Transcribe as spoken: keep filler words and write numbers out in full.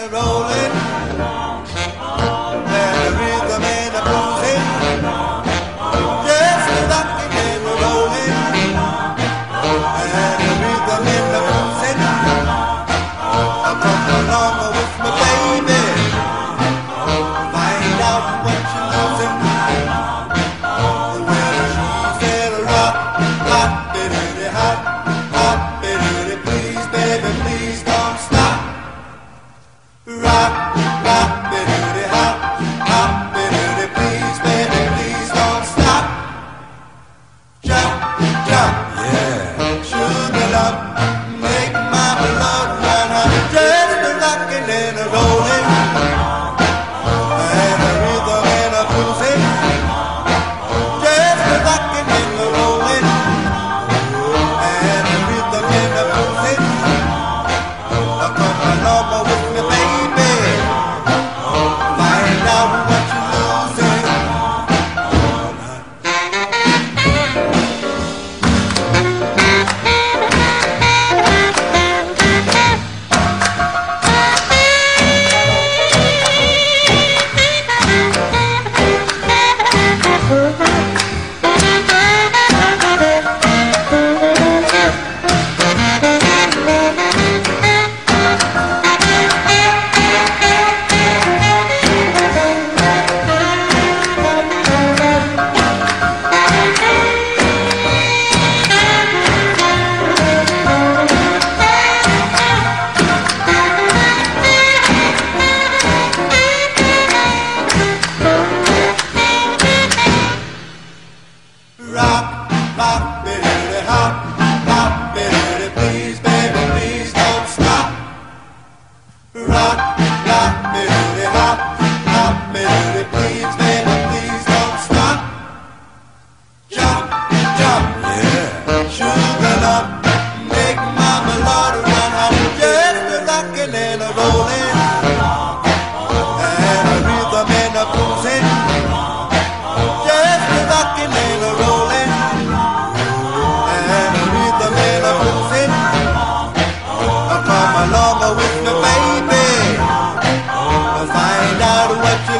a rolling, and a rhythm and a bluesing, just a rocking and a rolling, and a rhythm and a bluesing. I come along with my baby, find out what you're losing. When she said rock, hot, bitty, hot, hot, bitty, please, baby, please don't stop. Rock, rock, bitty, hot, hot, bitty, please, baby, please don't stop. Jump, jump, yeah, sugar love, make my blood run hot. Just a rockin' and a rollin', and a rhythm and a bluesing. Just a rockin' and a rollin', and a rhythm and a bluesing. I come along with me, baby, find out what you're losing. Rock, rock, bitty, hop, hop, bitty, please, baby, please don't stop. Rock, rock, bitty, hop, hop, bitty, please, baby, please don't stop. Jump, jump, yeah, sugar love, make mama lord run hot. Just a rockin' and a rollin', and a rhythm and a bluesing. Just a rockin' and a rollin', and a rhythm and a bluesing. Come along with me, baby, find out what you